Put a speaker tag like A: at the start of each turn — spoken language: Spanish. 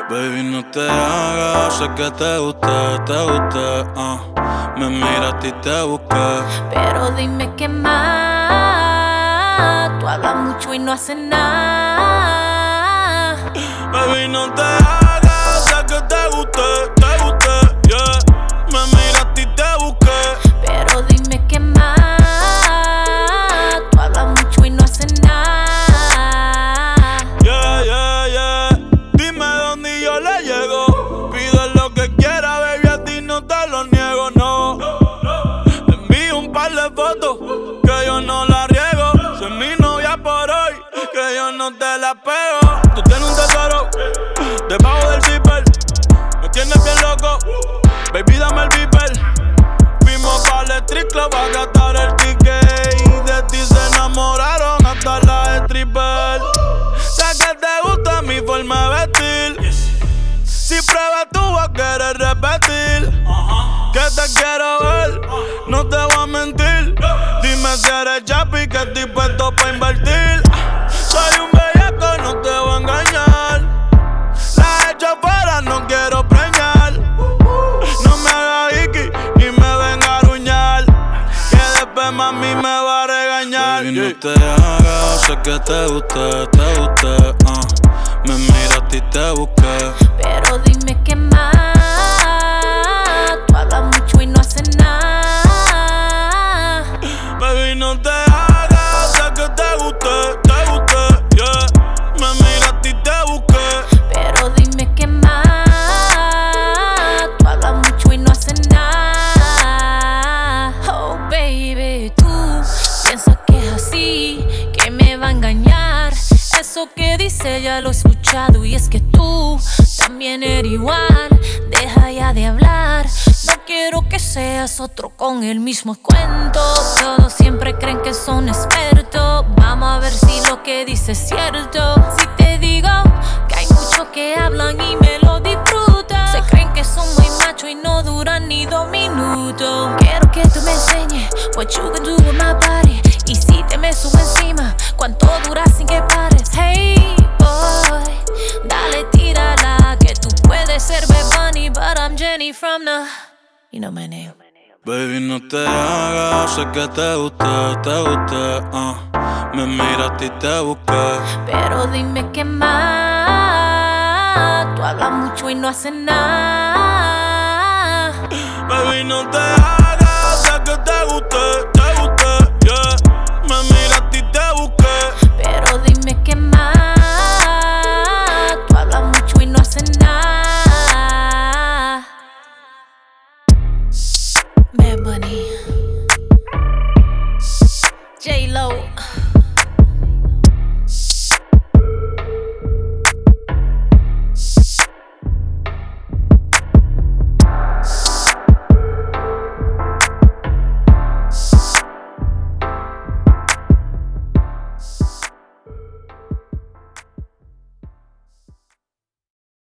A: Baby, no te hagas, sé que te gusté, me miraste y te busqué.
B: Pero dime qué más. Tú hablas mucho y no haces nada.
A: Baby, no te hagas, sé que te gusté, yeah. Me miraste y te busqué.
B: Pero dime qué más. Tú hablas mucho y no haces nada.
A: Yeah. Dime dónde y yo le llego. Pide lo que quiera, baby, a ti no te lo niego, no. Te envío un par de fotos que yo no la riego. Soy mi novia por hoy, que yo no te la pego. Tú tienes un tesoro debajo del zipper. Me tienes bien loco, baby, dame el beeper. Fuimos para el street club a gastar el ticket. Y de ti se enamoraron hasta las strippers. Sé que te gusta mi forma de vestir. Si pruebas tú vas a querer repetir. Que te quiero ver, no te voy a mentir. Dime si eres chapi, que estoy puesto pa' invertir. Soy un bellaco, no te voy a engañar. La he hecho afuera, no quiero preñar. No me hagas iki, ni me venga a aruñar. Que después mami me va a regañar. Baby, no te hagas, sé que te gusté, me miraste y te busqué.
B: Pero dime qué más. Tú hablas mucho y no haces nada.
A: Baby, no te hagas, sé que te gusté, yeah. Me miraste y te busqué.
B: Pero dime qué más. Tú hablas mucho y no haces nada. Oh baby, tú piensas que es así, que me va a engañar. Eso que dice ya lo he escuchado. Y es que tú también eres igual. Deja ya de hablar. No quiero que seas otro con el mismo cuento. Todos siempre creen que son expertos. Vamos a ver si lo que dices es cierto. Si te digo que hay muchos que hablan y me lo disfrutan. Se creen que son muy machos y no duran ni 2 minutos. Quiero que tú me enseñes what you can do with my body. Y si te me subo encima, ¿cuánto dura sin que pares? Hey boy, dale, tírala, que tú puedes ser Bad Bunny, but I'm Jenny from the... You know my name.
A: Baby, no te hagas, sé que te gusté, me miraste y te busqué.
B: Pero dime qué más. Tú hablas mucho y no haces nada.
A: Baby, no te hagas, sé que te gusté, yeah. Me miraste y te busqué.
B: Pero dime qué más. Tú hablas mucho y no haces nada. Bad Bunny, J-Lo.